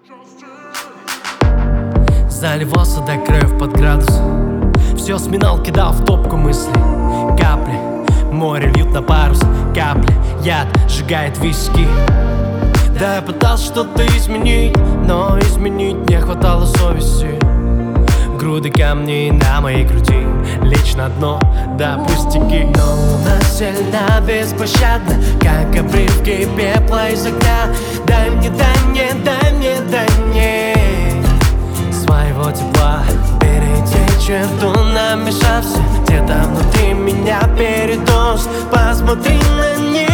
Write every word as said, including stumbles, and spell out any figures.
Заливался до краев под градус, все сминал, кидал в топку мысли. Капли, море льют на парус. Капли, яд сжигает виски. Да, я пытался что-то изменить, но изменить не хватало совести. Груды камней на моей груди, лечь на дно, да пустяки. Но луна сильна, беспощадна, как обрывки пепла из огня. Дай мне, дай мне, дай мне, дай мне своего тепла. Перейти черту, намешавшись где-то внутри меня передоз. Посмотри на небо.